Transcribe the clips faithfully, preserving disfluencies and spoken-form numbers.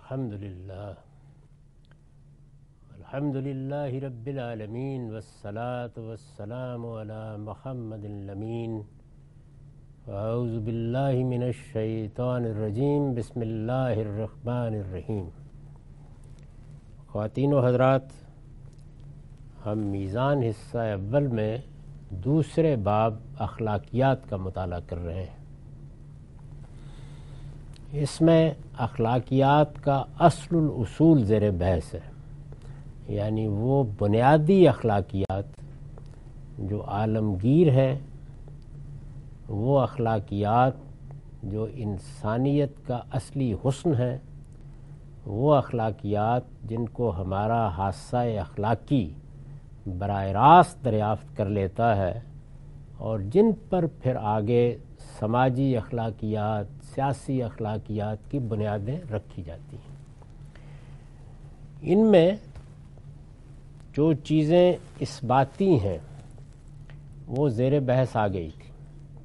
الحمد للہ الحمد للہ رب العالمین والصلاة والسلام علی محمد الامین اعوذ باللہ من الشیطان الرجیم بسم اللہ الرحمن الرحیم۔ خواتین و حضرات، ہم میزان حصہ اول میں دوسرے باب اخلاقیات کا مطالعہ کر رہے ہیں۔ اس میں اخلاقیات کا اصل الاصول زیر بحث ہے، یعنی وہ بنیادی اخلاقیات جو عالمگیر ہیں، وہ اخلاقیات جو انسانیت کا اصلی حسن ہے، وہ اخلاقیات جن کو ہمارا حادثہ اخلاقی براہ راست دریافت کر لیتا ہے اور جن پر پھر آگے سماجی اخلاقیات، سیاسی اخلاقیات کی بنیادیں رکھی جاتی ہیں۔ ان میں جو چیزیں اثباتی ہیں وہ زیر بحث آ گئی تھی۔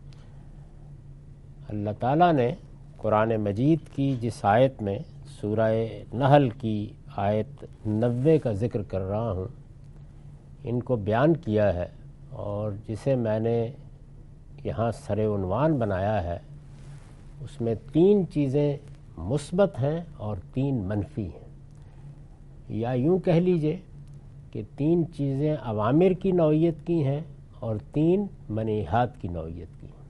اللہ تعالیٰ نے قرآن مجید کی جس آیت میں سورہ نحل کی آیت نوے کا ذکر کر رہا ہوں، ان کو بیان کیا ہے اور جسے میں نے یہاں سر عنوان بنایا ہے، اس میں تین چیزیں مثبت ہیں اور تین منفی ہیں، یا یوں کہہ لیجئے کہ تین چیزیں اوامر کی نوعیت کی ہیں اور تین منہیات کی نوعیت کی ہیں۔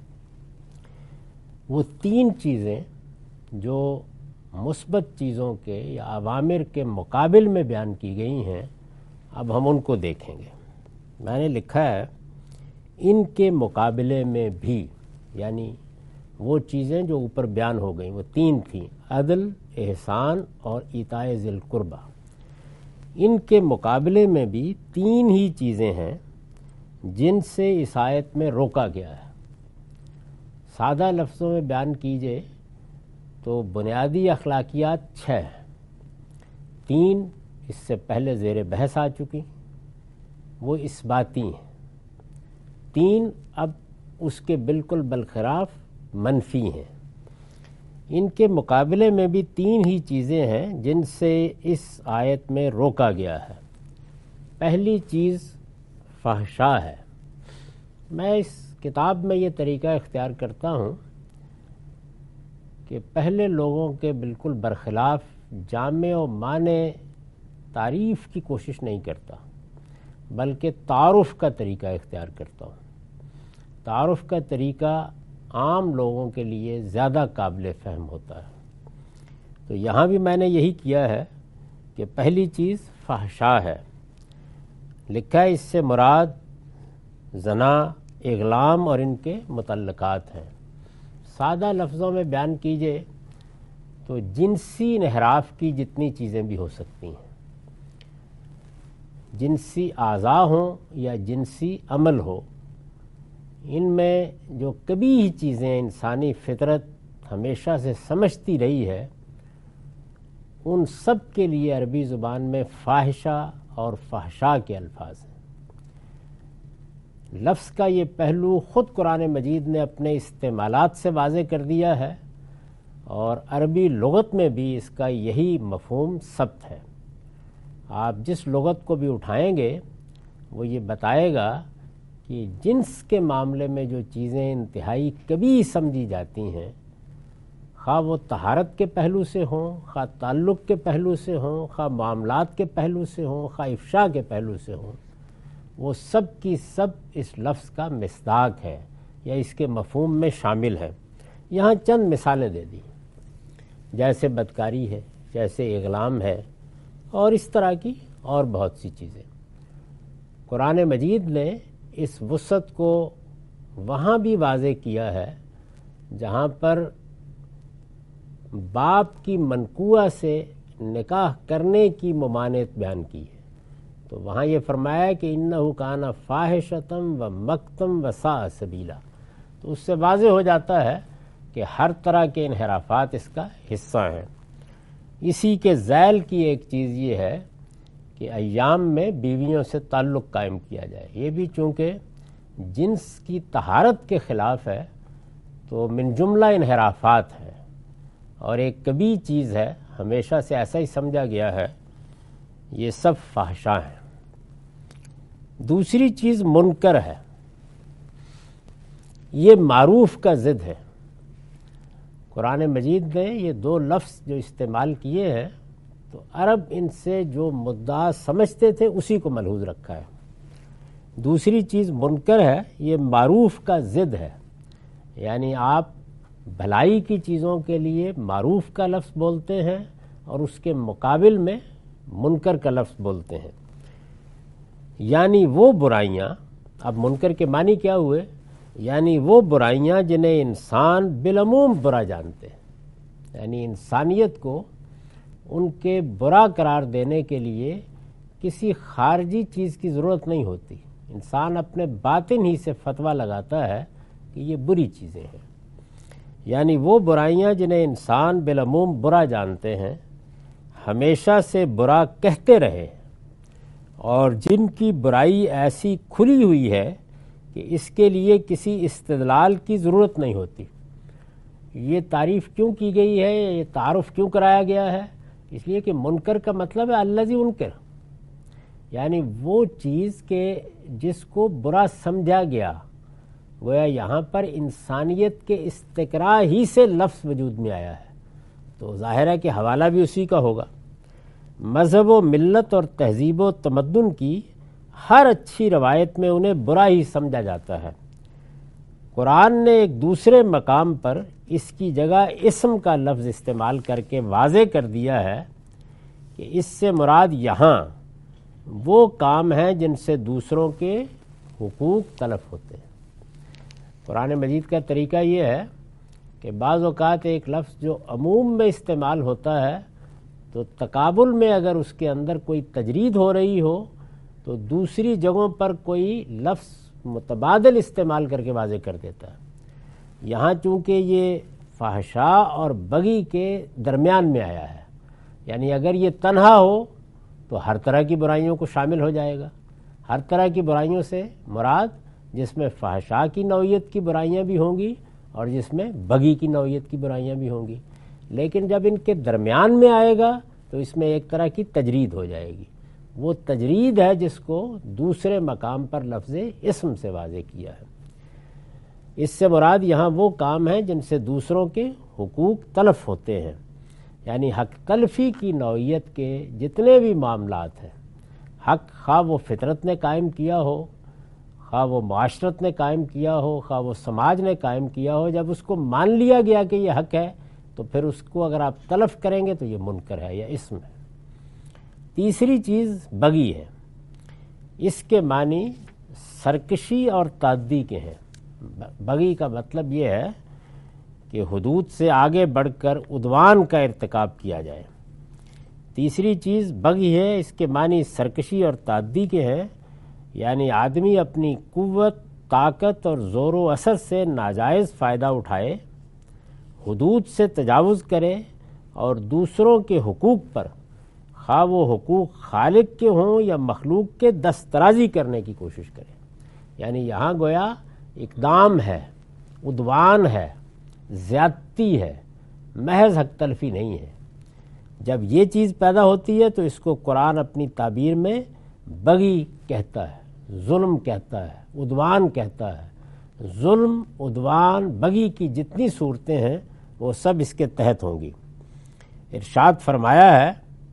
وہ تین چیزیں جو مثبت چیزوں کے یا اوامر کے مقابل میں بیان کی گئی ہیں، اب ہم ان کو دیکھیں گے۔ میں نے لکھا ہے ان کے مقابلے میں بھی، یعنی وہ چیزیں جو اوپر بیان ہو گئیں وہ تین تھیں، عدل، احسان اور ایتاء ذی القربہ۔ ان کے مقابلے میں بھی تین ہی چیزیں ہیں جن سے اس آیت میں روکا گیا ہے۔ سادہ لفظوں میں بیان کیجئے تو بنیادی اخلاقیات چھ ہیں، تین اس سے پہلے زیر بحث آ چکی، وہ اثباتی ہیں، تین اب اس کے بالکل بالخلاف منفی ہیں۔ ان کے مقابلے میں بھی تین ہی چیزیں ہیں جن سے اس آیت میں روکا گیا ہے۔ پہلی چیز فحشا ہے۔ میں اس کتاب میں یہ طریقہ اختیار کرتا ہوں کہ پہلے لوگوں کے بالکل برخلاف جامع و مانع تعریف کی کوشش نہیں کرتا، بلکہ تعارف کا طریقہ اختیار کرتا ہوں۔ تعارف کا طریقہ عام لوگوں کے لیے زیادہ قابل فہم ہوتا ہے۔ تو یہاں بھی میں نے یہی کیا ہے کہ پہلی چیز فحشا ہے۔ لکھا ہے اس سے مراد زنا، اغلام اور ان کے متعلقات ہیں۔ سادہ لفظوں میں بیان کیجئے تو جنسی انحراف کی جتنی چیزیں بھی ہو سکتی ہیں، جنسی اعضاء ہوں یا جنسی عمل ہو، ان میں جو کبھی ہی چیزیں انسانی فطرت ہمیشہ سے سمجھتی رہی ہے، ان سب کے لیے عربی زبان میں فاحشہ اور فحشا کے الفاظ ہیں۔ لفظ کا یہ پہلو خود قرآن مجید نے اپنے استعمالات سے واضح کر دیا ہے اور عربی لغت میں بھی اس کا یہی مفہوم ثبت ہے۔ آپ جس لغت کو بھی اٹھائیں گے وہ یہ بتائے گا کہ جنس کے معاملے میں جو چیزیں انتہائی کبھی سمجھی جاتی ہیں، خواہ وہ طہارت کے پہلو سے ہوں، خواہ تعلق کے پہلو سے ہوں، خواہ معاملات کے پہلو سے ہوں، خواہ افشا کے پہلو سے ہوں، وہ سب کی سب اس لفظ کا مصداق ہے یا اس کے مفہوم میں شامل ہے۔ یہاں چند مثالیں دے دی، جیسے بدکاری ہے، جیسے اغلام ہے اور اس طرح کی اور بہت سی چیزیں۔ قرآن مجید نے اس وسعت کو وہاں بھی واضح کیا ہے جہاں پر باپ کی منقوہ سے نکاح کرنے کی ممانعت بیان کی ہے، تو وہاں یہ فرمایا کہ انہ کان فاحشۃ و مقتم و ساء سبیلا، تو اس سے واضح ہو جاتا ہے کہ ہر طرح کے انحرافات اس کا حصہ ہیں۔ اسی کے ذیل کی ایک چیز یہ ہے کہ ایام میں بیویوں سے تعلق قائم کیا جائے، یہ بھی چونکہ جنس کی طہارت کے خلاف ہے تو من جملہ انحرافات ہے اور ایک کبھی چیز ہے ہمیشہ سے ایسا ہی سمجھا گیا ہے یہ سب فحشا ہیں۔ دوسری چیز منکر ہے، یہ معروف کا ضد ہے۔ قرآن مجید نے یہ دو لفظ جو استعمال کیے ہیں تو عرب ان سے جو مدعا سمجھتے تھے اسی کو ملحوظ رکھا ہے۔ دوسری چیز منکر ہے، یہ معروف کا ضد ہے، یعنی آپ بھلائی کی چیزوں کے لیے معروف کا لفظ بولتے ہیں اور اس کے مقابل میں منکر کا لفظ بولتے ہیں، یعنی وہ برائیاں، اب منکر کے معنی کیا ہوئے، یعنی وہ برائیاں جنہیں انسان بالعموم برا جانتے ہیں، یعنی انسانیت کو ان کے برا قرار دینے کے لیے کسی خارجی چیز کی ضرورت نہیں ہوتی، انسان اپنے باطن ہی سے فتویٰ لگاتا ہے کہ یہ بری چیزیں ہیں، یعنی وہ برائیاں جنہیں انسان بالعموم برا جانتے ہیں، ہمیشہ سے برا کہتے رہے، اور جن کی برائی ایسی کھلی ہوئی ہے کہ اس کے لیے کسی استدلال کی ضرورت نہیں ہوتی۔ یہ تعریف کیوں کی گئی ہے، یہ تعارف کیوں کرایا گیا ہے؟ اس لیے کہ منکر کا مطلب ہے الذی انکر، یعنی وہ چیز کہ جس کو برا سمجھا گیا، گویا یہاں پر انسانیت کے استقراء ہی سے لفظ وجود میں آیا ہے، تو ظاہر ہے کہ حوالہ بھی اسی کا ہوگا۔ مذہب و ملت اور تہذیب و تمدن کی ہر اچھی روایت میں انہیں برا ہی سمجھا جاتا ہے۔ قرآن نے ایک دوسرے مقام پر اس کی جگہ اسم کا لفظ استعمال کر کے واضح کر دیا ہے کہ اس سے مراد یہاں وہ کام ہیں جن سے دوسروں کے حقوق تلف ہوتے ہیں۔ قرآن مجید کا طریقہ یہ ہے کہ بعض اوقات ایک لفظ جو عموم میں استعمال ہوتا ہے تو تقابل میں اگر اس کے اندر کوئی تجرید ہو رہی ہو تو دوسری جگہوں پر کوئی لفظ متبادل استعمال کر کے واضح کر دیتا ہے۔ یہاں چونکہ یہ فحشا اور بغی کے درمیان میں آیا ہے، یعنی اگر یہ تنہا ہو تو ہر طرح کی برائیوں کو شامل ہو جائے گا۔ ہر طرح کی برائیوں سے مراد جس میں فحشا کی نوعیت کی برائیاں بھی ہوں گی اور جس میں بغی کی نوعیت کی برائیاں بھی ہوں گی، لیکن جب ان کے درمیان میں آئے گا تو اس میں ایک طرح کی تجرید ہو جائے گی۔ وہ تجرید ہے جس کو دوسرے مقام پر لفظ اسم سے واضح کیا ہے۔ اس سے مراد یہاں وہ کام ہیں جن سے دوسروں کے حقوق تلف ہوتے ہیں، یعنی حق تلفی کی نوعیت کے جتنے بھی معاملات ہیں، حق خواہ وہ فطرت نے قائم کیا ہو، خواہ وہ معاشرت نے قائم کیا ہو، خواہ وہ سماج نے قائم کیا ہو، جب اس کو مان لیا گیا کہ یہ حق ہے تو پھر اس کو اگر آپ تلف کریں گے تو یہ منکر ہے یا اسم ہے۔ تیسری چیز بغی ہے، اس کے معنی سرکشی اور تعدی کے ہیں۔ بغی کا مطلب یہ ہے کہ حدود سے آگے بڑھ کر عدوان کا ارتکاب کیا جائے۔ تیسری چیز بغی ہے، اس کے معنی سرکشی اور تعدی کے ہیں، یعنی آدمی اپنی قوت، طاقت اور زور و اثر سے ناجائز فائدہ اٹھائے، حدود سے تجاوز کرے اور دوسروں کے حقوق پر، خواہ وہ حقوق خالق کے ہوں یا مخلوق کے، دسترازی کرنے کی کوشش کرے۔ یعنی یہاں گویا اقدام ہے، عدوان ہے، زیادتی ہے، محض حق تلفی نہیں ہے۔ جب یہ چیز پیدا ہوتی ہے تو اس کو قرآن اپنی تعبیر میں بغی کہتا ہے، ظلم کہتا ہے، عدوان کہتا ہے۔ ظلم، عدوان، بغی کی جتنی صورتیں ہیں وہ سب اس کے تحت ہوں گی۔ ارشاد فرمایا ہے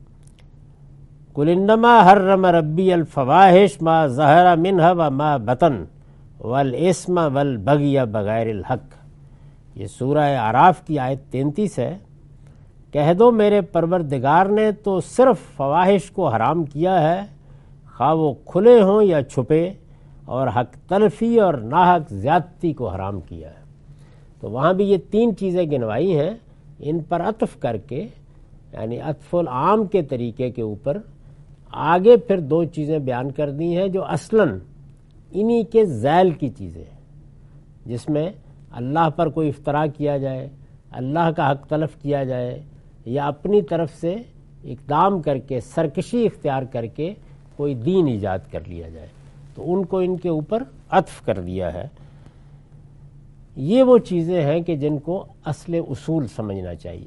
قُلْ إِنَّمَا حَرَّمَ رَبِّيَ الْفَوَاحِشَ مَا ظَهَرَ مِنْهَا وَمَا بَطَنَ وَالْإِثْمَ وَالْبَغْيَ بِغَيْرِ الْحَقِّ۔ یہ سورہ اعراف کی آیت تینتیس ہے۔ کہہ دو میرے پروردگار نے تو صرف فواحش کو حرام کیا ہے، خواہ وہ کھلے ہوں یا چھپے، اور حق تلفی اور ناحق زیادتی کو حرام کیا ہے۔ تو وہاں بھی یہ تین چیزیں گنوائی ہیں، ان پر عطف کر کے، یعنی عطف العام کے طریقے کے اوپر آگے پھر دو چیزیں بیان کر دی ہیں جو اصلاً انہی کے ذیل کی چیزیں ہیں، جس میں اللہ پر کوئی افتراء کیا جائے، اللہ کا حق تلف کیا جائے، یا اپنی طرف سے اقدام کر کے سرکشی اختیار کر کے کوئی دین ایجاد کر لیا جائے، تو ان کو ان کے اوپر عطف کر دیا ہے۔ یہ وہ چیزیں ہیں کہ جن کو اصل اصول سمجھنا چاہیے۔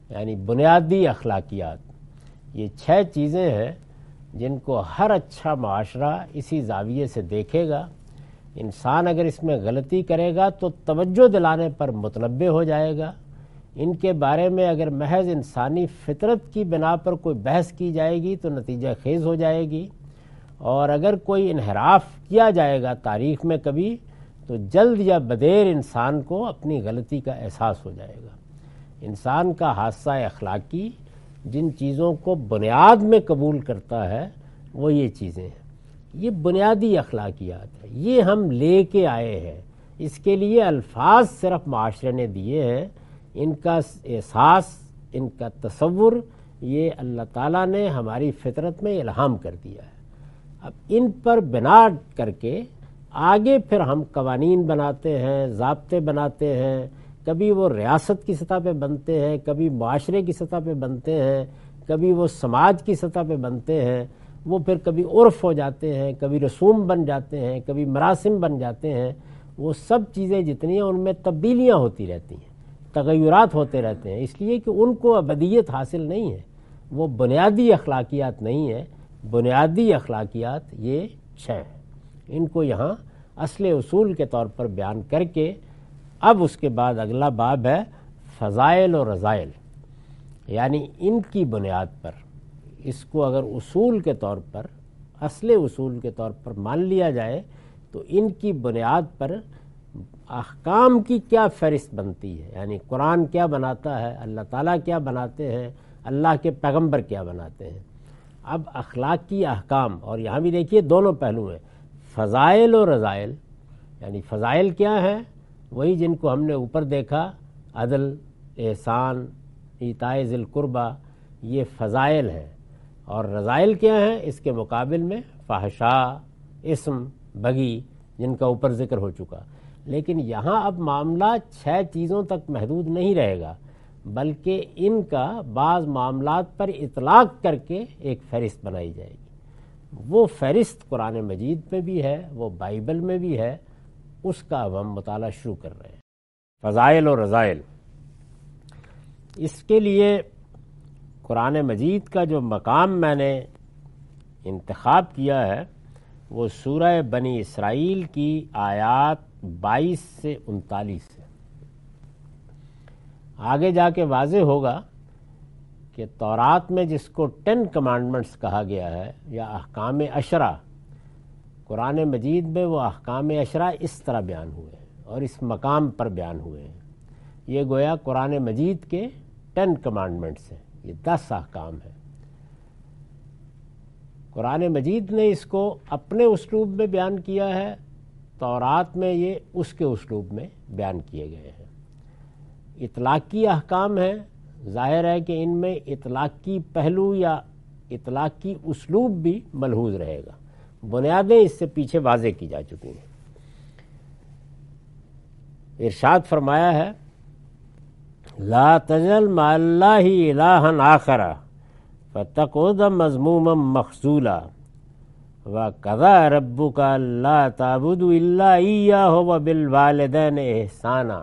یعنی بنیادی اخلاقیات، یہ چھ چیزیں ہیں جن کو ہر اچھا معاشرہ اسی زاویے سے دیکھے گا۔ انسان اگر اس میں غلطی کرے گا تو توجہ دلانے پر متنبہ ہو جائے گا۔ ان کے بارے میں اگر محض انسانی فطرت کی بنا پر کوئی بحث کی جائے گی تو نتیجہ خیز ہو جائے گی، اور اگر کوئی انحراف کیا جائے گا تاریخ میں کبھی تو جلد یا بدیر انسان کو اپنی غلطی کا احساس ہو جائے گا۔ انسان کا حادثہ اخلاقی جن چیزوں کو بنیاد میں قبول کرتا ہے وہ یہ چیزیں ہیں، یہ بنیادی اخلاقیات ہیں، یہ ہم لے کے آئے ہیں۔ اس کے لیے الفاظ صرف معاشرے نے دیے ہیں، ان کا احساس، ان کا تصور یہ اللہ تعالیٰ نے ہماری فطرت میں الہام کر دیا ہے۔ اب ان پر بنا کر کے آگے پھر ہم قوانین بناتے ہیں، ضابطے بناتے ہیں، کبھی وہ ریاست کی سطح پہ بنتے ہیں، کبھی معاشرے کی سطح پہ بنتے ہیں، کبھی وہ سماج کی سطح پہ بنتے ہیں، وہ پھر کبھی عرف ہو جاتے ہیں، کبھی رسوم بن جاتے ہیں، کبھی مراسم بن جاتے ہیں۔ وہ سب چیزیں جتنی ہیں ان میں تبدیلیاں ہوتی رہتی ہیں، تغیرات ہوتے رہتے ہیں، اس لیے کہ ان کو ابدیت حاصل نہیں ہے، وہ بنیادی اخلاقیات نہیں ہے۔ بنیادی اخلاقیات یہ چھ ہیں، ان کو یہاں اصل اصول کے طور پر بیان کر کے اب اس کے بعد اگلا باب ہے فضائل و رذائل، یعنی ان کی بنیاد پر، اس کو اگر اصول کے طور پر، اصل اصول کے طور پر مان لیا جائے تو ان کی بنیاد پر احکام کی کیا فہرست بنتی ہے، یعنی قرآن کیا بناتا ہے، اللہ تعالیٰ کیا بناتے ہیں، اللہ کے پیغمبر کیا بناتے ہیں۔ اب اخلاقی احکام، اور یہاں بھی دیکھیے دونوں پہلو ہیں، فضائل و رذائل، یعنی فضائل کیا ہیں، وہی جن کو ہم نے اوپر دیکھا، عدل، احسان، ایتاء ذی القربہ، یہ فضائل ہیں، اور رذائل کیا ہیں، اس کے مقابل میں فحشاء، اسم، بغی، جن کا اوپر ذکر ہو چکا۔ لیکن یہاں اب معاملہ چھ چیزوں تک محدود نہیں رہے گا، بلکہ ان کا بعض معاملات پر اطلاق کر کے ایک فہرست بنائی جائے گی۔ وہ فہرست قرآن مجید میں بھی ہے، وہ بائبل میں بھی ہے، اس کا اب ہم مطالعہ شروع کر رہے ہیں۔ فضائل و رذائل، اس کے لیے قرآن مجید کا جو مقام میں نے انتخاب کیا ہے وہ سورہ بنی اسرائیل کی آیات بائیس سے انتالیس ہے۔ آگے جا کے واضح ہوگا کہ تورات میں جس کو ٹین کمانڈمنٹس کہا گیا ہے یا احکام عشرہ، قرآن مجید میں وہ احکام عشرہ اس طرح بیان ہوئے ہیں اور اس مقام پر بیان ہوئے ہیں۔ یہ گویا قرآن مجید کے ٹین کمانڈمنٹس ہیں، یہ دس احکام ہیں۔ قرآن مجید نے اس کو اپنے اسلوب میں بیان کیا ہے، تورات میں یہ اس کے اسلوب میں بیان کیے گئے ہیں۔ اطلاقی احکام ہیں، ظاہر ہے کہ ان میں اطلاقی پہلو یا اطلاقی اسلوب بھی ملحوظ رہے گا، بنیادیں اس سے پیچھے واضح کی جا چکی ہیں۔ ارشاد فرمایا ہے لا تجعل مع اللہ الہا آخر فتقعد مذموما مخذولا وقضى ربك الا تعبدوا الا اياه وبالوالدين احسانا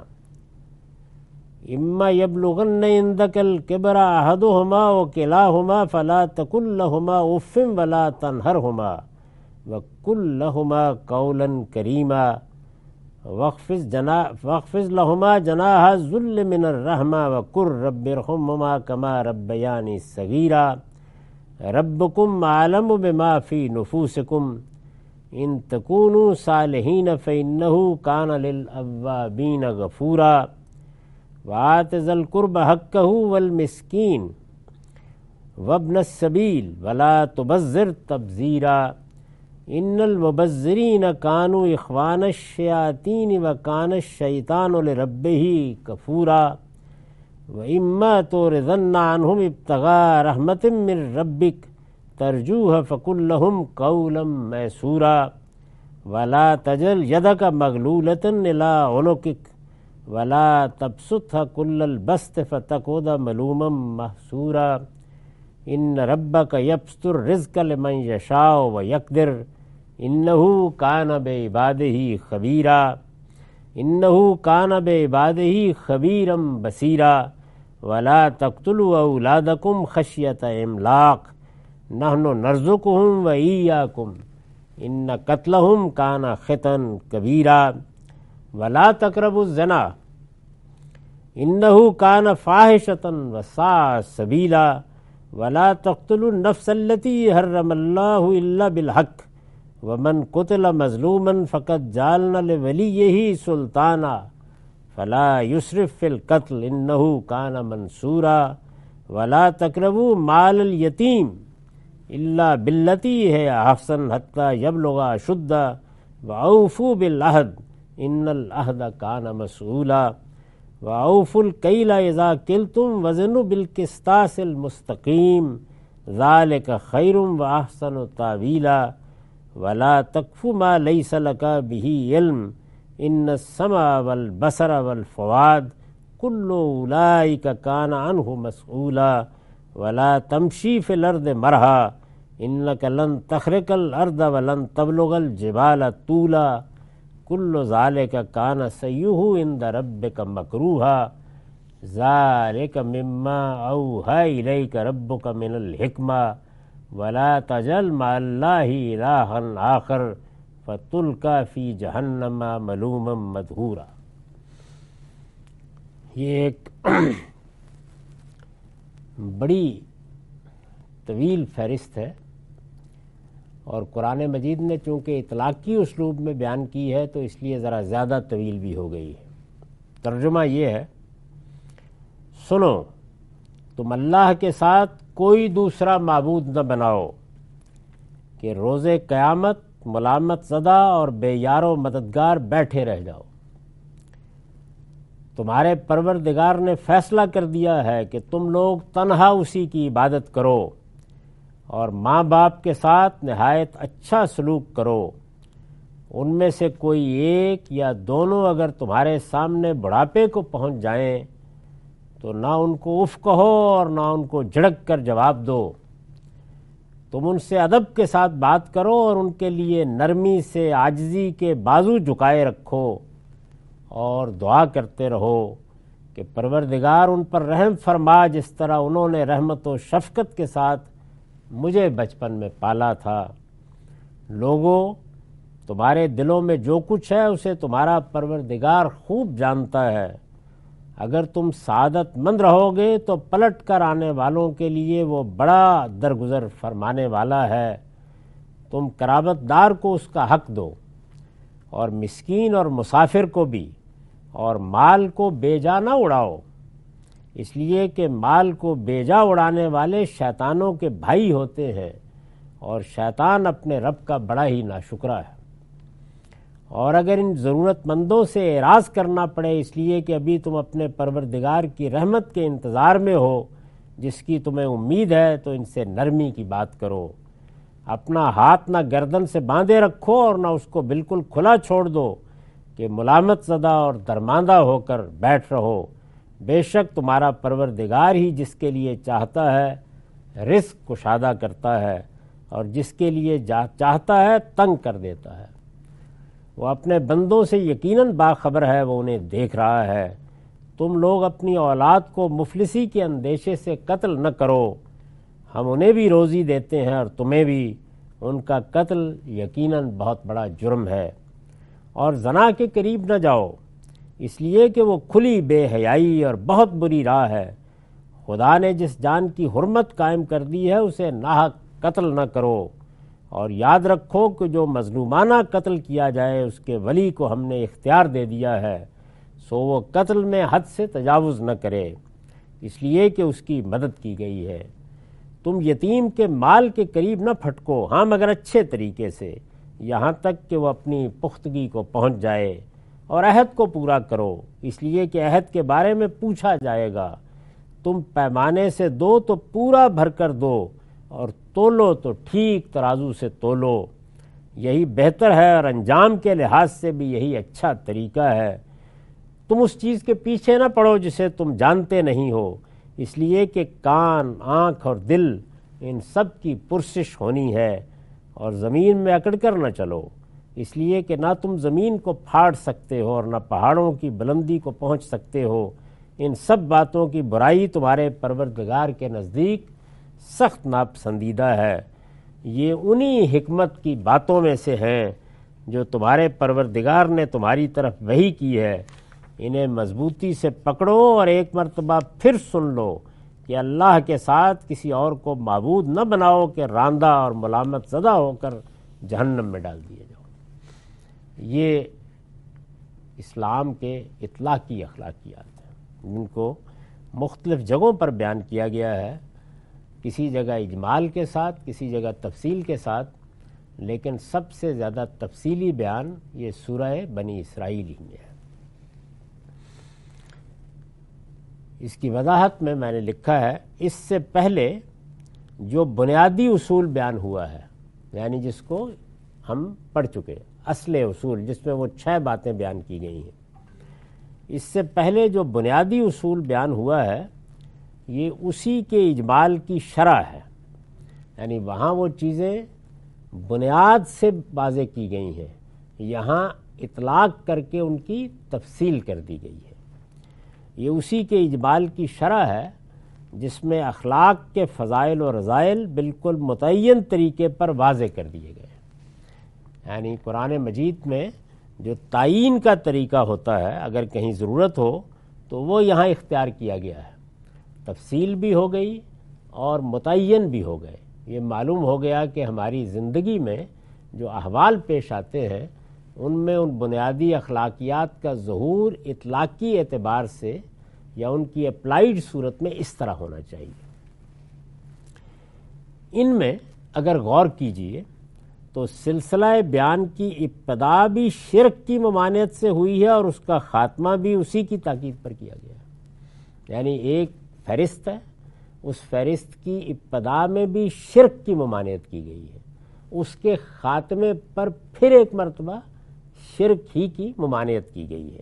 اما يبلغن عندك الكبر احدهما وكلاهما فلا تقل لهما اف ولا تنهرهما وقل لهما قولا كريما واخفض جناح واخفض لهما جناح الذل من الرحمة وقل رب ارحمهما كما ربياني صغيرا ربكم أعلم بما في نفوسكم إن تكونوا صالحين فإنه كان للأوابين غفورا وآت ذا القربى حقه والمسكين وابن السبيل ولا تبذر تبذيرا ان المبذرین کانوا اخوان الشیاطین وکان الشیطان لربہ کفورا واما تعرضن عنہم ابتغاء رحمۃ من ربک ترجوها فقل لهم قولا میسورا ولا تجعل یدک مغلولۃ الی عنقک ولا تبسطها کل البسط فتقعد ملوما محسورا ان ربک یبسط الرزق لمن یشاء ویقدر انہ کان بعبادہ خبیرا انہ کان بعبادہ خبیرا بصیرا ولا تقتلوا اولادکم خشیۃ املاق نحن نرزقهم وإیاکم ان قتلهم کان خطا کبیرا ولا تقربوا الزنا انه کان فاحشۃ وساء سبیلا ولا تقتلوا النفس التي حرم الله الا بالحق ومن قتل مظلوما فقد جعلنا لوليه سلطانا فلا يسرف في القتل انه كان منصورا ولا تقربوا مال اليتيم الا بالتي هي احسن حتى يبلغ اشده واوفوا بالعهد ان العهد كان مسؤولا واوفوا الكيل اذا كلتم وزنوا بالقسطاس المستقيم ذلك خير واحسن تاويلا ولا تقف ما ليس لك به علم ان السمع والبصر والفؤاد كل اولئك كان عنه مسؤولا ولا تمشي في الارض مرحا انك لن تخرق الارض ولن تبلغ الجبال طولا كل ذلك كان سيئه عند ربك مكروها ذلك مما اوحى اليك ربك من الحكمة ولا تجعل مع الله إلها آخر فتلقى في جہنم ملوما مدحورا۔ یہ ایک بڑی طویل فہرست ہے اور قرآن مجید نے چونکہ اطلاقی اسلوب میں بیان کی ہے تو اس لیے ذرا زیادہ طویل بھی ہو گئی ہے۔ ترجمہ یہ ہے، سنو تم اللہ کے ساتھ کوئی دوسرا معبود نہ بناؤ کہ روز قیامت ملامت زدہ اور بے یار و مددگار بیٹھے رہ جاؤ۔ تمہارے پروردگار نے فیصلہ کر دیا ہے کہ تم لوگ تنہا اسی کی عبادت کرو اور ماں باپ کے ساتھ نہایت اچھا سلوک کرو۔ ان میں سے کوئی ایک یا دونوں اگر تمہارے سامنے بڑھاپے کو پہنچ جائیں تو نہ ان کو اف کہو اور نہ ان کو جھڑک کر جواب دو۔ تم ان سے ادب کے ساتھ بات کرو اور ان کے لیے نرمی سے عاجزی کے بازو جھکائے رکھو اور دعا کرتے رہو کہ پروردگار ان پر رحم فرما جس طرح انہوں نے رحمت و شفقت کے ساتھ مجھے بچپن میں پالا تھا۔ لوگو، تمہارے دلوں میں جو کچھ ہے اسے تمہارا پروردگار خوب جانتا ہے۔ اگر تم سعادت مند رہو گے تو پلٹ کر آنے والوں کے لیے وہ بڑا درگزر فرمانے والا ہے۔ تم قرابت دار کو اس کا حق دو اور مسکین اور مسافر کو بھی، اور مال کو بے جا نہ اڑاؤ، اس لیے کہ مال کو بے جا اڑانے والے شیطانوں کے بھائی ہوتے ہیں اور شیطان اپنے رب کا بڑا ہی ناشکرا ہے۔ اور اگر ان ضرورت مندوں سے اعراض کرنا پڑے اس لیے کہ ابھی تم اپنے پروردگار کی رحمت کے انتظار میں ہو جس کی تمہیں امید ہے تو ان سے نرمی کی بات کرو۔ اپنا ہاتھ نہ گردن سے باندھے رکھو اور نہ اس کو بالکل کھلا چھوڑ دو کہ ملامت زدہ اور درماندہ ہو کر بیٹھ رہو۔ بے شک تمہارا پروردگار ہی جس کے لیے چاہتا ہے رزق کشادہ کرتا ہے اور جس کے لیے چاہتا ہے تنگ کر دیتا ہے۔ وہ اپنے بندوں سے یقیناً باخبر ہے، وہ انہیں دیکھ رہا ہے۔ تم لوگ اپنی اولاد کو مفلسی کے اندیشے سے قتل نہ کرو، ہم انہیں بھی روزی دیتے ہیں اور تمہیں بھی، ان کا قتل یقیناً بہت بڑا جرم ہے۔ اور زنا کے قریب نہ جاؤ، اس لیے کہ وہ کھلی بے حیائی اور بہت بری راہ ہے۔ خدا نے جس جان کی حرمت قائم کر دی ہے اسے ناحق قتل نہ کرو، اور یاد رکھو کہ جو مظلومانہ قتل کیا جائے اس کے ولی کو ہم نے اختیار دے دیا ہے، سو وہ قتل میں حد سے تجاوز نہ کرے، اس لیے کہ اس کی مدد کی گئی ہے۔ تم یتیم کے مال کے قریب نہ پھٹکو، ہاں مگر اچھے طریقے سے، یہاں تک کہ وہ اپنی پختگی کو پہنچ جائے، اور عہد کو پورا کرو، اس لیے کہ عہد کے بارے میں پوچھا جائے گا۔ تم پیمانے سے دو تو پورا بھر کر دو، اور تولو تو ٹھیک ترازو سے تولو، یہی بہتر ہے اور انجام کے لحاظ سے بھی یہی اچھا طریقہ ہے۔ تم اس چیز کے پیچھے نہ پڑو جسے تم جانتے نہیں ہو، اس لیے کہ کان، آنکھ اور دل ان سب کی پرسش ہونی ہے، اور زمین میں اکڑ کر نہ چلو، اس لیے کہ نہ تم زمین کو پھاڑ سکتے ہو اور نہ پہاڑوں کی بلندی کو پہنچ سکتے ہو۔ ان سب باتوں کی برائی تمہارے پروردگار کے نزدیک سخت ناپسندیدہ ہے۔ یہ انہی حکمت کی باتوں میں سے ہیں جو تمہارے پروردگار نے تمہاری طرف وحی کی ہے۔ انہیں مضبوطی سے پکڑو اور ایک مرتبہ پھر سن لو کہ اللہ کے ساتھ کسی اور کو معبود نہ بناؤ کہ راندہ اور ملامت زدہ ہو کر جہنم میں ڈال دیے جاؤ۔ یہ اسلام کے اطلاقی اخلاقیات ہیں جن کو مختلف جگہوں پر بیان کیا گیا ہے، کسی جگہ اجمال کے ساتھ، کسی جگہ تفصیل کے ساتھ، لیکن سب سے زیادہ تفصیلی بیان یہ سورہ بنی اسرائیل ہی میں ہے۔ اس کی وضاحت میں میں نے لکھا ہے، اس سے پہلے جو بنیادی اصول بیان ہوا ہے، یعنی جس کو ہم پڑھ چکے، اصل اصول، جس میں وہ چھ باتیں بیان کی گئی ہیں، اس سے پہلے جو بنیادی اصول بیان ہوا ہے یہ اسی کے اجمال کی شرح ہے، یعنی وہاں وہ چیزیں بنیاد سے واضح کی گئی ہیں، یہاں اطلاق کر کے ان کی تفصیل کر دی گئی ہے۔ یہ اسی کے اجمال کی شرح ہے جس میں اخلاق کے فضائل و رذائل بالکل متعین طریقے پر واضح کر دیے گئے، یعنی قرآن مجید میں جو تعیین کا طریقہ ہوتا ہے اگر کہیں ضرورت ہو تو وہ یہاں اختیار کیا گیا ہے، تفصیل بھی ہو گئی اور متعین بھی ہو گئے۔ یہ معلوم ہو گیا کہ ہماری زندگی میں جو احوال پیش آتے ہیں ان میں ان بنیادی اخلاقیات کا ظہور اطلاقی اعتبار سے یا ان کی اپلائیڈ صورت میں اس طرح ہونا چاہیے۔ ان میں اگر غور کیجئے تو سلسلہ بیان کی ابتدا بھی شرک کی ممانعت سے ہوئی ہے اور اس کا خاتمہ بھی اسی کی تاکید پر کیا گیا ہے، یعنی ایک فہرست ہے، اس فہرست کی ابتدا میں بھی شرک کی ممانعت کی گئی ہے، اس کے خاتمے پر پھر ایک مرتبہ شرک ہی کی ممانعت کی گئی ہے۔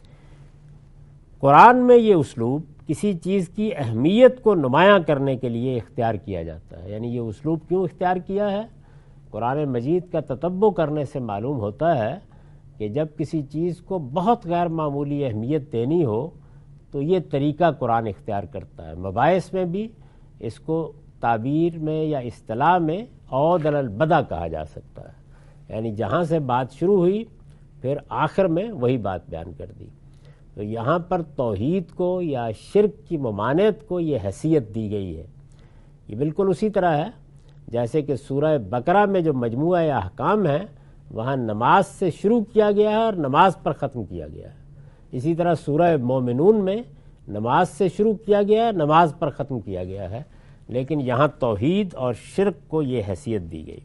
قرآن میں یہ اسلوب کسی چیز کی اہمیت کو نمایاں کرنے کے لیے اختیار کیا جاتا ہے، یعنی یہ اسلوب کیوں اختیار کیا ہے؟ قرآن مجید کا تتبع کرنے سے معلوم ہوتا ہے کہ جب کسی چیز کو بہت غیر معمولی اہمیت دینی ہو تو یہ طریقہ قرآن اختیار کرتا ہے۔ مباحث میں بھی اس کو تعبیر میں یا اصطلاح میں عود علی البدع کہا جا سکتا ہے، یعنی جہاں سے بات شروع ہوئی پھر آخر میں وہی بات بیان کر دی۔ تو یہاں پر توحید کو یا شرک کی ممانعت کو یہ حیثیت دی گئی ہے۔ یہ بالکل اسی طرح ہے جیسے کہ سورہ بقرہ میں جو مجموعہ احکام ہیں وہاں نماز سے شروع کیا گیا ہے اور نماز پر ختم کیا گیا ہے، اسی طرح سورہ مومنون میں نماز سے شروع کیا گیا ہے، نماز پر ختم کیا گیا ہے، لیکن یہاں توحید اور شرک کو یہ حیثیت دی گئی۔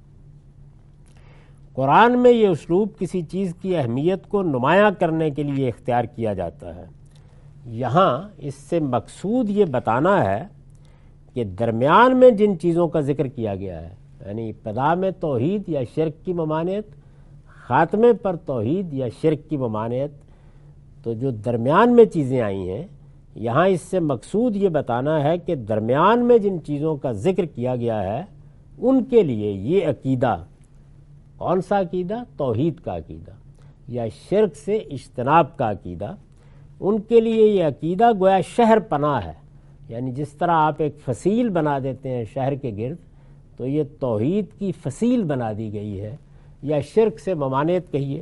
قرآن میں یہ اسلوب کسی چیز کی اہمیت کو نمایاں کرنے کے لیے اختیار کیا جاتا ہے۔ یہاں اس سے مقصود یہ بتانا ہے کہ درمیان میں جن چیزوں کا ذکر کیا گیا ہے، یعنی ابتدا میں توحید یا شرک کی ممانعت، خاتمے پر توحید یا شرک کی ممانعت، تو جو درمیان میں چیزیں آئی ہیں یہاں اس سے مقصود یہ بتانا ہے کہ درمیان میں جن چیزوں کا ذکر کیا گیا ہے ان کے لیے یہ عقیدہ، کون سا عقیدہ؟ توحید کا عقیدہ یا شرک سے اجتناب کا عقیدہ، ان کے لیے یہ عقیدہ گویا شہر پناہ ہے، یعنی جس طرح آپ ایک فصیل بنا دیتے ہیں شہر کے گرد تو یہ توحید کی فصیل بنا دی گئی ہے، یا شرک سے ممانعت کہیے،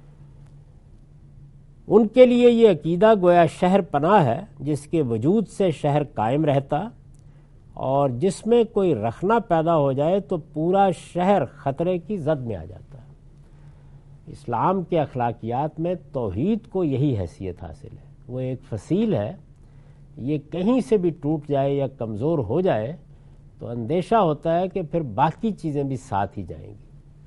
ان کے لیے یہ عقیدہ گویا شہر پناہ ہے جس کے وجود سے شہر قائم رہتا، اور جس میں کوئی رخنہ پیدا ہو جائے تو پورا شہر خطرے کی زد میں آ جاتا ہے۔ اسلام کے اخلاقیات میں توحید کو یہی حیثیت حاصل ہے، وہ ایک فصیل ہے، یہ کہیں سے بھی ٹوٹ جائے یا کمزور ہو جائے تو اندیشہ ہوتا ہے کہ پھر باقی چیزیں بھی ساتھ ہی جائیں گی۔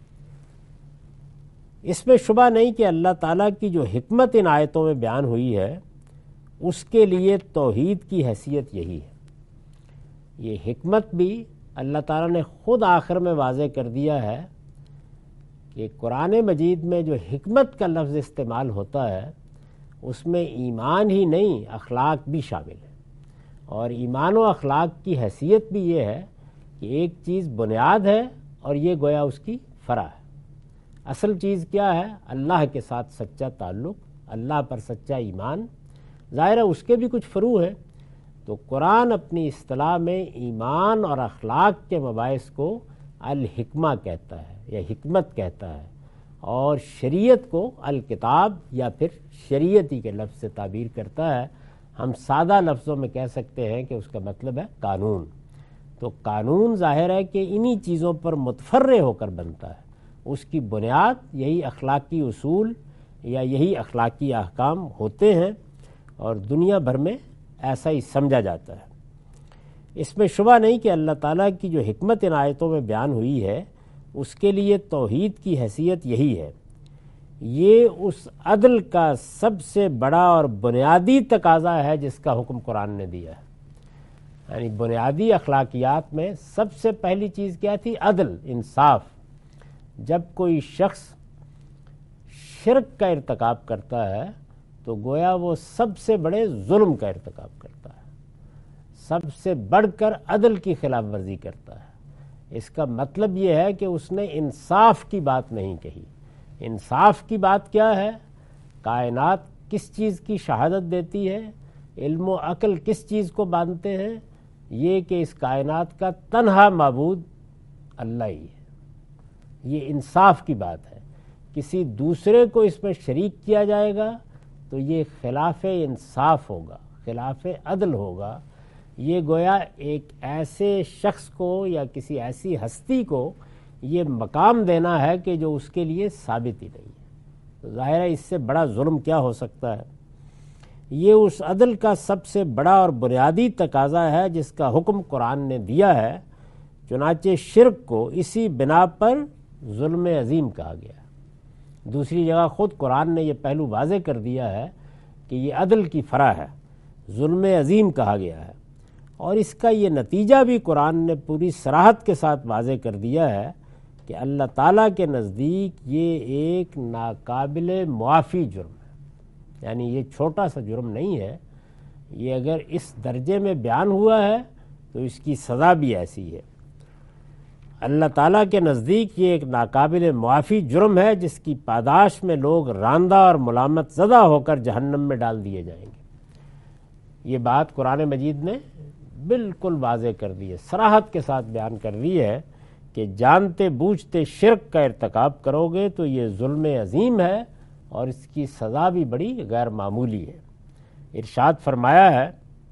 اس میں شبہ نہیں کہ اللہ تعالیٰ کی جو حکمت ان آیتوں میں بیان ہوئی ہے اس کے لیے توحید کی حیثیت یہی ہے۔ یہ حکمت بھی اللہ تعالیٰ نے خود آخر میں واضح کر دیا ہے کہ قرآن مجید میں جو حکمت کا لفظ استعمال ہوتا ہے اس میں ایمان ہی نہیں اخلاق بھی شامل ہے، اور ایمان و اخلاق کی حیثیت بھی یہ ہے کہ ایک چیز بنیاد ہے اور یہ گویا اس کی فرع ہے۔ اصل چیز کیا ہے؟ اللہ کے ساتھ سچا تعلق، اللہ پر سچا ایمان، ظاہر ہے اس کے بھی کچھ فروع ہیں۔ تو قرآن اپنی اصطلاح میں ایمان اور اخلاق کے مباحث کو الحکمہ کہتا ہے یا حکمت کہتا ہے، اور شریعت کو الکتاب یا پھر شریعتی کے لفظ سے تعبیر کرتا ہے۔ ہم سادہ لفظوں میں کہہ سکتے ہیں کہ اس کا مطلب ہے قانون۔ تو قانون ظاہر ہے کہ انہی چیزوں پر متفرع ہو کر بنتا ہے، اس کی بنیاد یہی اخلاقی اصول یا یہی اخلاقی احکام ہوتے ہیں، اور دنیا بھر میں ایسا ہی سمجھا جاتا ہے۔ اس میں شبہ نہیں کہ اللہ تعالیٰ کی جو حکمت ان آیتوں میں بیان ہوئی ہے اس کے لیے توحید کی حیثیت یہی ہے۔ یہ اس عدل کا سب سے بڑا اور بنیادی تقاضا ہے جس کا حکم قرآن نے دیا ہے۔ یعنی بنیادی اخلاقیات میں سب سے پہلی چیز کیا تھی؟ عدل، انصاف۔ جب کوئی شخص شرک کا ارتکاب کرتا ہے تو گویا وہ سب سے بڑے ظلم کا ارتکاب کرتا ہے، سب سے بڑھ کر عدل کی خلاف ورزی کرتا ہے۔ اس کا مطلب یہ ہے کہ اس نے انصاف کی بات نہیں کہی۔ انصاف کی بات کیا ہے؟ کائنات کس چیز کی شہادت دیتی ہے، علم و عقل کس چیز کو مانتے ہیں؟ یہ کہ اس کائنات کا تنہا معبود اللہ ہی ہے۔ یہ انصاف کی بات ہے۔ کسی دوسرے کو اس میں شریک کیا جائے گا تو یہ خلاف انصاف ہوگا، خلاف عدل ہوگا۔ یہ گویا ایک ایسے شخص کو یا کسی ایسی ہستی کو یہ مقام دینا ہے کہ جو اس کے لیے ثابت ہی نہیں ہے۔ تو ظاہر ہے اس سے بڑا ظلم کیا ہو سکتا ہے؟ یہ اس عدل کا سب سے بڑا اور بنیادی تقاضا ہے جس کا حکم قرآن نے دیا ہے۔ چنانچہ شرک کو اسی بنا پر ظلم عظیم کہا گیا۔ دوسری جگہ خود قرآن نے یہ پہلو واضح کر دیا ہے کہ یہ عدل کی فرع ہے، ظلم عظیم کہا گیا ہے، اور اس کا یہ نتیجہ بھی قرآن نے پوری صراحت کے ساتھ واضح کر دیا ہے کہ اللہ تعالیٰ کے نزدیک یہ ایک ناقابل معافی جرم ہے۔ یعنی یہ چھوٹا سا جرم نہیں ہے، یہ اگر اس درجے میں بیان ہوا ہے تو اس کی سزا بھی ایسی ہے۔ اللہ تعالیٰ کے نزدیک یہ ایک ناقابل معافی جرم ہے جس کی پاداش میں لوگ راندہ اور ملامت زدہ ہو کر جہنم میں ڈال دیے جائیں گے۔ یہ بات قرآن مجید نے بالکل واضح کر دی ہے، صراحت کے ساتھ بیان کر دی ہے کہ جانتے بوجھتے شرک کا ارتکاب کرو گے تو یہ ظلم عظیم ہے اور اس کی سزا بھی بڑی غیر معمولی ہے۔ ارشاد فرمایا ہے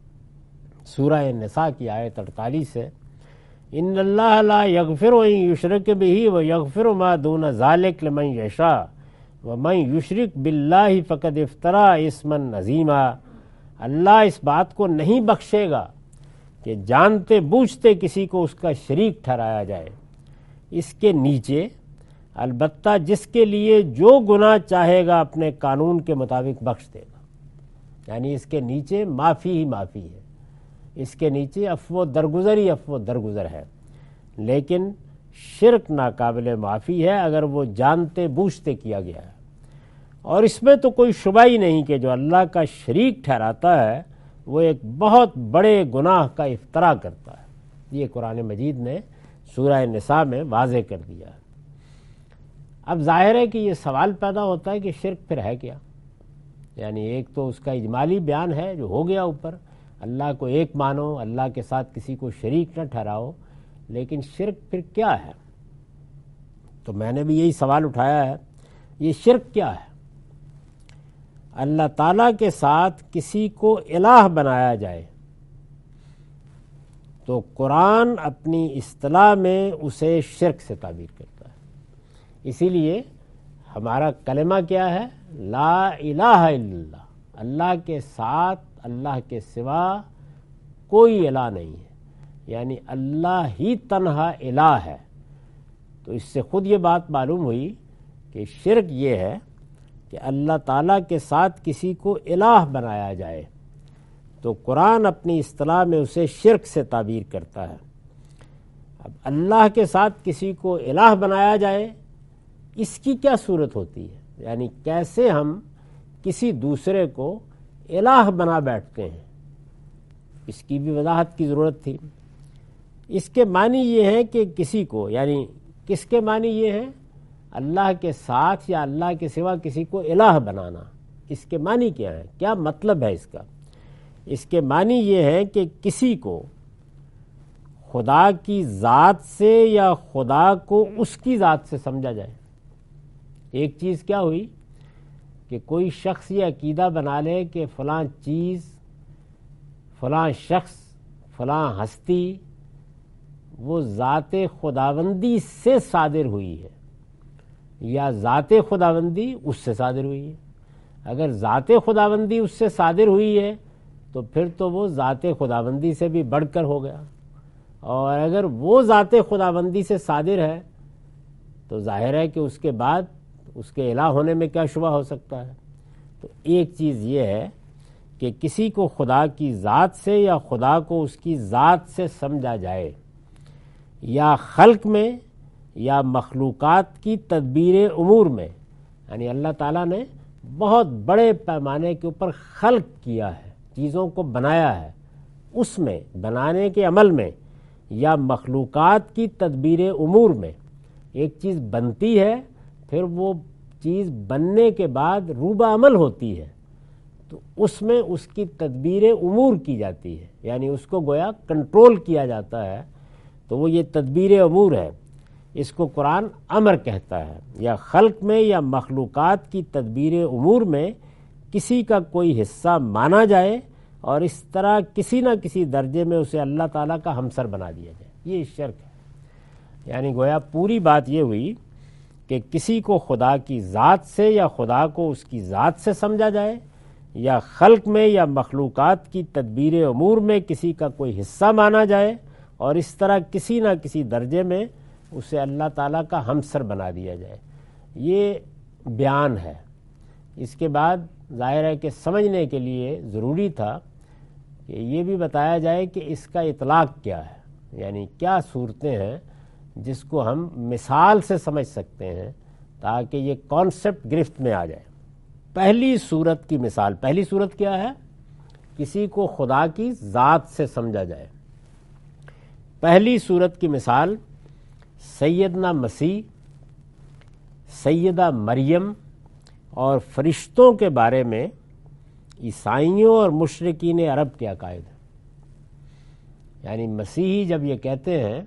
سورہ نساء کی آیت اڑتالیس سے، ان اللہ لا یغفر ان یشرک بہ ویغفر ما دون ذلک لمن یشاء ومن یشرک باللہ فقد افتری اسما عظیما۔ اللہ اس بات کو نہیں بخشے گا کہ جانتے بوجھتے کسی کو اس کا شریک ٹھہرایا جائے، اس کے نیچے البتہ جس کے لیے جو گناہ چاہے گا اپنے قانون کے مطابق بخش دے گا۔ یعنی اس کے نیچے معافی ہی معافی ہے، اس کے نیچے عفو درگزر ہی عفو درگزر ہے۔ لیکن شرک ناقابل معافی ہے اگر وہ جانتے بوجھتے کیا گیا ہے، اور اس میں تو کوئی شبہ ہی نہیں کہ جو اللہ کا شریک ٹھہراتا ہے وہ ایک بہت بڑے گناہ کا افتراء کرتا ہے۔ یہ قرآن مجید نے سورہ نساء میں واضح کر دیا ہے۔ اب ظاہر ہے کہ یہ سوال پیدا ہوتا ہے کہ شرک پھر ہے کیا؟ یعنی ایک تو اس کا اجمالی بیان ہے جو ہو گیا اوپر، اللہ کو ایک مانو، اللہ کے ساتھ کسی کو شریک نہ ٹھہراؤ، لیکن شرک پھر کیا ہے؟ تو میں نے بھی یہی سوال اٹھایا ہے، یہ شرک کیا ہے؟ اللہ تعالیٰ کے ساتھ کسی کو الہ بنایا جائے تو قرآن اپنی اصطلاح میں اسے شرک سے تعبیر کرتا ہے۔ اسی لیے ہمارا کلمہ کیا ہے؟ لا الہ الا اللہ۔ اللہ کے ساتھ اللہ کے سوا کوئی الہ نہیں ہے، یعنی اللہ ہی تنہا الہ ہے۔ تو اس سے خود یہ بات معلوم ہوئی کہ شرک یہ ہے کہ اللہ تعالیٰ کے ساتھ کسی کو الہ بنایا جائے تو قرآن اپنی اصطلاح میں اسے شرک سے تعبیر کرتا ہے۔ اب اللہ کے ساتھ کسی کو الہ بنایا جائے، اس کی کیا صورت ہوتی ہے؟ یعنی کیسے ہم کسی دوسرے کو الہ بنا بیٹھتے ہیں، اس کی بھی وضاحت کی ضرورت تھی۔ اس کے معنی یہ ہے کہ کسی کو، یعنی کس کے معنی یہ ہے؟ اللہ کے ساتھ یا اللہ کے سوا کسی کو الہ بنانا، اس کے معنی کیا ہے، کیا مطلب ہے اس کا؟ اس کے معنی یہ ہے کہ کسی کو خدا کی ذات سے یا خدا کو اس کی ذات سے سمجھا جائے۔ ایک چیز کیا ہوئی کہ کوئی شخص یہ عقیدہ بنا لے کہ فلاں چیز، فلاں شخص، فلاں ہستی وہ ذات خداوندی سے صادر ہوئی ہے یا ذات خداوندی اس سے صادر ہوئی ہے۔ اگر ذات خداوندی اس سے صادر ہوئی ہے تو پھر تو وہ ذات خداوندی سے بھی بڑھ کر ہو گیا، اور اگر وہ ذات خداوندی سے صادر ہے تو ظاہر ہے کہ اس کے بعد اس کے الہ ہونے میں کیا شبہ ہو سکتا ہے۔ تو ایک چیز یہ ہے کہ کسی کو خدا کی ذات سے یا خدا کو اس کی ذات سے سمجھا جائے، یا خلق میں یا مخلوقات کی تدبیر امور میں، یعنی اللہ تعالیٰ نے بہت بڑے پیمانے کے اوپر خلق کیا ہے، چیزوں کو بنایا ہے، اس میں بنانے کے عمل میں یا مخلوقات کی تدبیر امور میں ایک چیز بنتی ہے، پھر وہ چیز بننے کے بعد روبہ عمل ہوتی ہے، تو اس میں اس کی تدبیر امور کی جاتی ہے، یعنی اس کو گویا کنٹرول کیا جاتا ہے، تو وہ یہ تدبیر امور ہے۔ اس کو قرآن امر کہتا ہے۔ یا خلق میں یا مخلوقات کی تدبیر امور میں کسی کا کوئی حصہ مانا جائے اور اس طرح کسی نہ کسی درجے میں اسے اللہ تعالیٰ کا ہمسر بنا دیا جائے، یہ شرک ہے۔ یعنی گویا پوری بات یہ ہوئی کہ کسی کو خدا کی ذات سے یا خدا کو اس کی ذات سے سمجھا جائے، یا خلق میں یا مخلوقات کی تدبیر امور میں کسی کا کوئی حصہ مانا جائے اور اس طرح کسی نہ کسی درجے میں اسے اللہ تعالیٰ کا ہمسر بنا دیا جائے، یہ بیان ہے۔ اس کے بعد ظاہر ہے کہ سمجھنے کے لیے ضروری تھا کہ یہ بھی بتایا جائے کہ اس کا اطلاق کیا ہے، یعنی کیا صورتیں ہیں جس کو ہم مثال سے سمجھ سکتے ہیں تاکہ یہ کانسیپٹ گرفت میں آ جائے۔ پہلی صورت کی مثال، پہلی صورت کیا ہے؟ کسی کو خدا کی ذات سے سمجھا جائے۔ پہلی صورت کی مثال سیدنا مسیح، سیدہ مریم اور فرشتوں کے بارے میں عیسائیوں اور مشرکین عرب کے عقائد ہیں۔ یعنی مسیحی جب یہ کہتے ہیں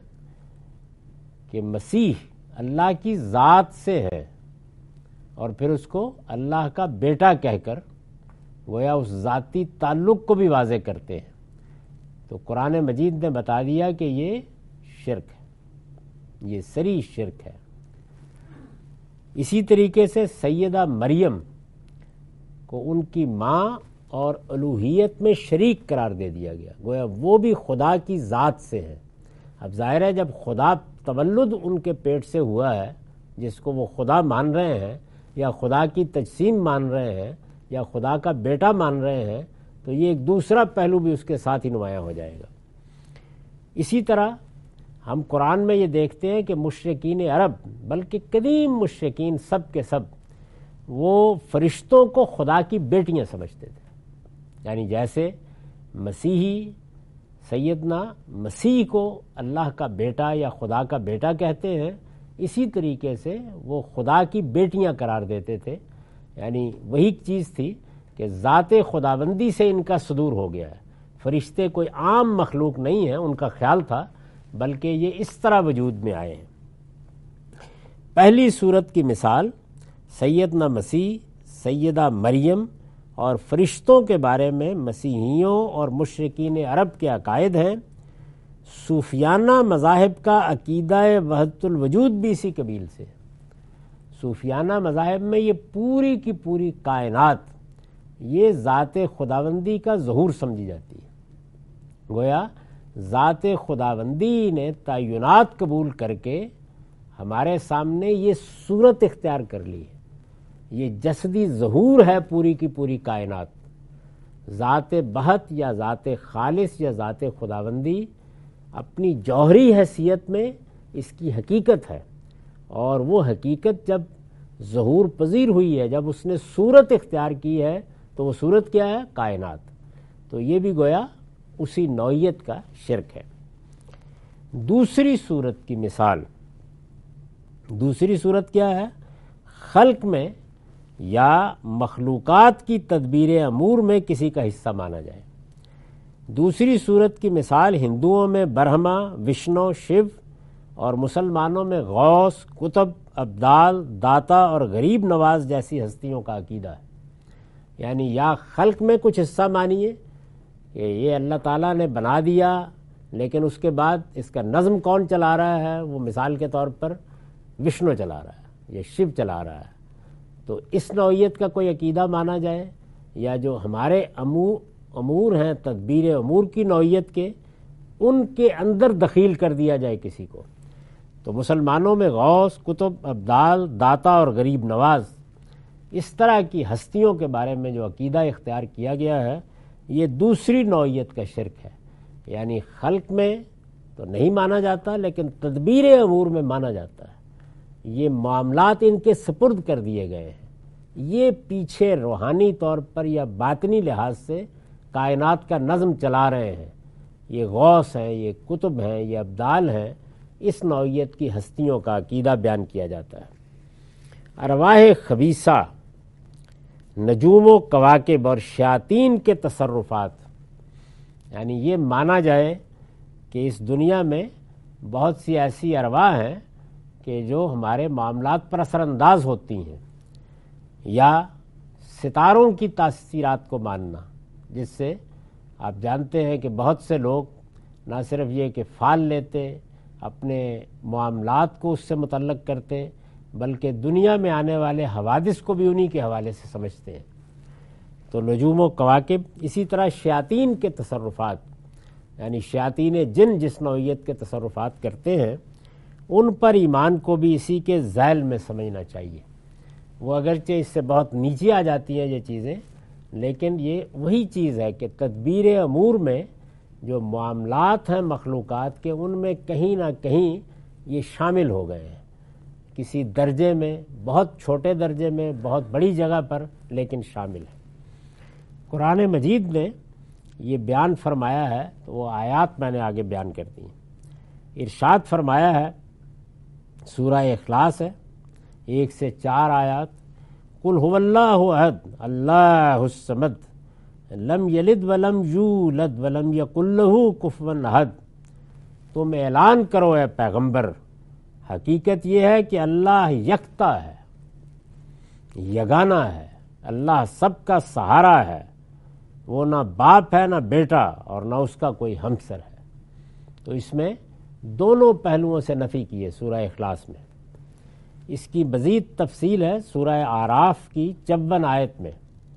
کہ مسیح اللہ کی ذات سے ہے اور پھر اس کو اللہ کا بیٹا کہہ کر گویا اس ذاتی تعلق کو بھی واضح کرتے ہیں، تو قرآن مجید نے بتا دیا کہ یہ شرک ہے، یہ سری شرک ہے۔ اسی طریقے سے سیدہ مریم کو ان کی ماں اور الوہیت میں شریک قرار دے دیا گیا، گویا وہ بھی خدا کی ذات سے ہے۔ اب ظاہر ہے جب خدا تولد ان کے پیٹ سے ہوا ہے، جس کو وہ خدا مان رہے ہیں یا خدا کی تجسیم مان رہے ہیں یا خدا کا بیٹا مان رہے ہیں، تو یہ ایک دوسرا پہلو بھی اس کے ساتھ ہی نمایاں ہو جائے گا۔ اسی طرح ہم قرآن میں یہ دیکھتے ہیں کہ مشرکین عرب، بلکہ قدیم مشرکین سب کے سب، وہ فرشتوں کو خدا کی بیٹیاں سمجھتے تھے۔ یعنی جیسے مسیحی سیدنا مسیح کو اللہ کا بیٹا یا خدا کا بیٹا کہتے ہیں، اسی طریقے سے وہ خدا کی بیٹیاں قرار دیتے تھے۔ یعنی وہی چیز تھی کہ ذات خداوندی سے ان کا صدور ہو گیا ہے، فرشتے کوئی عام مخلوق نہیں ہیں ان کا خیال تھا، بلکہ یہ اس طرح وجود میں آئے ہیں۔ پہلی صورت کی مثال سیدنا مسیح، سیدہ مریم اور فرشتوں کے بارے میں مسیحیوں اور مشرکین عرب کے عقائد ہیں۔ صوفیانہ مذاہب کا عقیدہ وحدت الوجود بھی اسی قبیل سے۔ صوفیانہ مذاہب میں یہ پوری کی پوری کائنات یہ ذات خداوندی کا ظہور سمجھی جاتی ہے۔ گویا ذات خداوندی نے تعینات قبول کر کے ہمارے سامنے یہ صورت اختیار کر لی ہے، یہ جسدی ظہور ہے پوری کی پوری کائنات۔ ذات بہت یا ذات خالص یا ذات خداوندی اپنی جوہری حیثیت میں اس کی حقیقت ہے، اور وہ حقیقت جب ظہور پذیر ہوئی ہے، جب اس نے صورت اختیار کی ہے، تو وہ صورت کیا ہے؟ کائنات۔ تو یہ بھی گویا اسی نوعیت کا شرک ہے۔ دوسری صورت کی مثال، دوسری صورت کیا ہے؟ خلق میں یا مخلوقات کی تدبیر امور میں کسی کا حصہ مانا جائے۔ دوسری صورت کی مثال ہندوؤں میں برہما، وشنو، شیو اور مسلمانوں میں غوث، کتب، ابدال، داتا اور غریب نواز جیسی ہستیوں کا عقیدہ ہے۔ یعنی یا خلق میں کچھ حصہ مانیے کہ یہ اللہ تعالیٰ نے بنا دیا، لیکن اس کے بعد اس کا نظم کون چلا رہا ہے؟ وہ مثال کے طور پر وشنو چلا رہا ہے یا شیو چلا رہا ہے، تو اس نوعیت کا کوئی عقیدہ مانا جائے، یا جو ہمارے امور امور ہیں تدبیر امور کی نوعیت کے، ان کے اندر دخیل کر دیا جائے کسی کو۔ تو مسلمانوں میں غوث، کتب، ابدال، داتا اور غریب نواز، اس طرح کی ہستیوں کے بارے میں جو عقیدہ اختیار کیا گیا ہے، یہ دوسری نوعیت کا شرک ہے۔ یعنی خلق میں تو نہیں مانا جاتا، لیکن تدبیر امور میں مانا جاتا ہے۔ یہ معاملات ان کے سپرد کر دیے گئے ہیں، یہ پیچھے روحانی طور پر یا باطنی لحاظ سے کائنات کا نظم چلا رہے ہیں، یہ غوث ہیں، یہ کتب ہیں، یہ ابدال ہیں، اس نوعیت کی ہستیوں کا عقیدہ بیان کیا جاتا ہے۔ ارواح خبیثہ، نجوم و کواکب اور شیاطین کے تصرفات، یعنی یہ مانا جائے کہ اس دنیا میں بہت سی ایسی ارواح ہیں کہ جو ہمارے معاملات پر اثر انداز ہوتی ہیں، یا ستاروں کی تاثیرات کو ماننا، جس سے آپ جانتے ہیں کہ بہت سے لوگ نہ صرف یہ کہ فال لیتے، اپنے معاملات کو اس سے متعلق کرتے، بلکہ دنیا میں آنے والے حوادث کو بھی انہی کے حوالے سے سمجھتے ہیں۔ تو نجوم و کواکب، اسی طرح شیاطین کے تصرفات، یعنی شیاطین جن جس نوعیت کے تصرفات کرتے ہیں، ان پر ایمان کو بھی اسی کے ذیل میں سمجھنا چاہیے۔ وہ اگرچہ اس سے بہت نیچے آ جاتی ہیں یہ چیزیں، لیکن یہ وہی چیز ہے کہ تدبیر امور میں جو معاملات ہیں مخلوقات کے، ان میں کہیں نہ کہیں یہ شامل ہو گئے ہیں، کسی درجے میں، بہت چھوٹے درجے میں، بہت بڑی جگہ پر، لیکن شامل ہے۔ قرآن مجید نے یہ بیان فرمایا ہے، تو وہ آیات میں نے آگے بیان کر دی ہیں۔ ارشاد فرمایا ہے، سورہ اخلاص ہے، ایک سے چار آیات، قل هو اللہ احد اللہ الصمد لم یلد ولم یولد ولم یکن لہ کفوا احد۔ تم اعلان کرو اے پیغمبر، حقیقت یہ ہے کہ اللہ یکتا ہے، یگانہ ہے، اللہ سب کا سہارا ہے، وہ نہ باپ ہے نہ بیٹا اور نہ اس کا کوئی ہمسر ہے۔ تو اس میں دونوں پہلوؤں سے نفی کی ہے سورہ اخلاص میں۔ اس کی مزید تفصیل ہے سورہ اعراف کی چون آیت میں،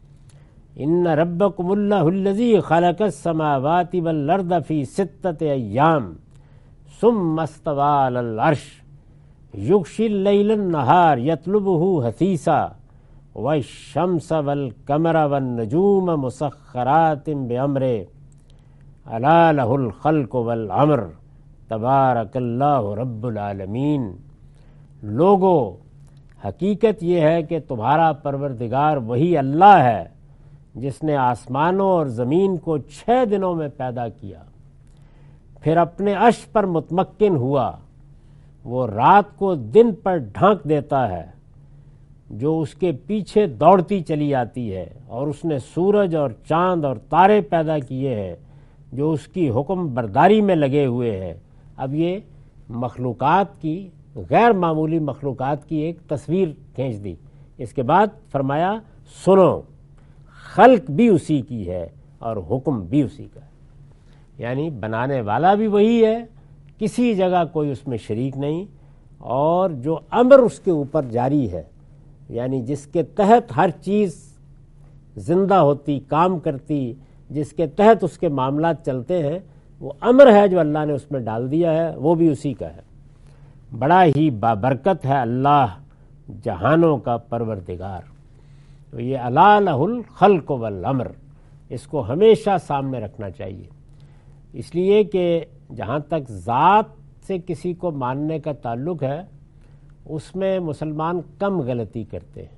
ان ربکم اللہ الذی خلق السماوات والارض فی ستۃ ایام ثم استوی علی العرش یغشی اللیل النہار یطلبہ حثیثا والشمس والقمر والنجوم مسخرات بامرہ الا لہ الخلق والامر تبارک اللہ رب العالمین۔ لوگو، حقیقت یہ ہے کہ تمہارا پروردگار وہی اللہ ہے جس نے آسمانوں اور زمین کو چھ دنوں میں پیدا کیا، پھر اپنے عرش پر متمکن ہوا۔ وہ رات کو دن پر ڈھانک دیتا ہے جو اس کے پیچھے دوڑتی چلی آتی ہے، اور اس نے سورج اور چاند اور تارے پیدا کیے ہیں جو اس کی حکم برداری میں لگے ہوئے ہیں۔ اب یہ مخلوقات کی، غیر معمولی مخلوقات کی ایک تصویر کھینچ دی۔ اس کے بعد فرمایا سنو، خلق بھی اسی کی ہے اور حکم بھی اسی کا ہے، یعنی بنانے والا بھی وہی ہے، کسی جگہ کوئی اس میں شریک نہیں، اور جو امر اس کے اوپر جاری ہے، یعنی جس کے تحت ہر چیز زندہ ہوتی، کام کرتی، جس کے تحت اس کے معاملات چلتے ہیں، وہ امر ہے جو اللہ نے اس میں ڈال دیا ہے، وہ بھی اسی کا ہے۔ بڑا ہی بابرکت ہے اللہ جہانوں کا پروردگار۔ تو یہ الا لہ الخلق والامر، اس کو ہمیشہ سامنے رکھنا چاہیے، اس لیے کہ جہاں تک ذات سے کسی کو ماننے کا تعلق ہے، اس میں مسلمان کم غلطی کرتے ہیں۔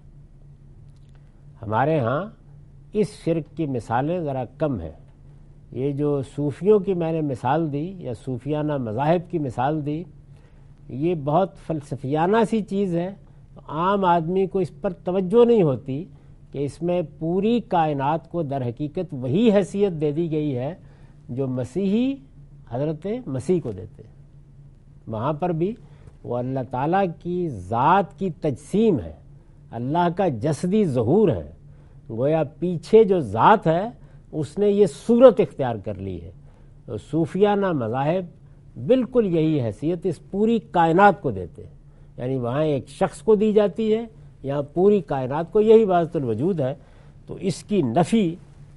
ہمارے ہاں اس شرک کی مثالیں ذرا کم ہیں۔ یہ جو صوفیوں کی میں نے مثال دی یا صوفیانہ مذاہب کی مثال دی، یہ بہت فلسفیانہ سی چیز ہے، عام آدمی کو اس پر توجہ نہیں ہوتی کہ اس میں پوری کائنات کو در حقیقت وہی حیثیت دے دی گئی ہے جو مسیحی حضرت مسیح کو دیتے ہیں۔ وہاں پر بھی وہ اللہ تعالیٰ کی ذات کی تجسیم ہے، اللہ کا جسدی ظہور ہے، گویا پیچھے جو ذات ہے اس نے یہ صورت اختیار کر لی ہے۔ تو صوفیانہ مذاہب بالکل یہی حیثیت اس پوری کائنات کو دیتے ہیں، یعنی وہاں ایک شخص کو دی جاتی ہے، یہاں پوری کائنات کو، یہی وحدت الوجود ہے۔ تو اس کی نفی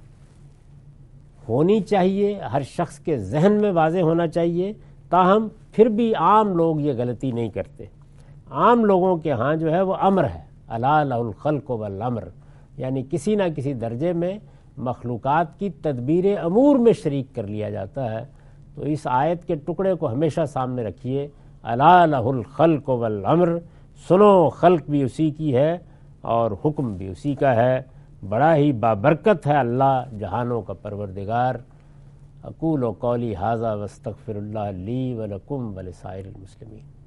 ہونی چاہیے، ہر شخص کے ذہن میں واضح ہونا چاہیے، تاہم پھر بھی عام لوگ یہ غلطی نہیں کرتے۔ عام لوگوں کے ہاں جو ہے وہ امر ہے، الا لہ الخلق والامر، یعنی کسی نہ کسی درجے میں مخلوقات کی تدبیر امور میں شریک کر لیا جاتا ہے۔ تو اس آیت کے ٹکڑے کو ہمیشہ سامنے رکھیے، الا لہ الخلق والامر، سنو خلق بھی اسی کی ہے اور حکم بھی اسی کا ہے، بڑا ہی بابرکت ہے اللہ جہانوں کا پروردگار۔ اقول قولی ھذا واستغفر اللہ لی ولکم ولسائر المسلمین۔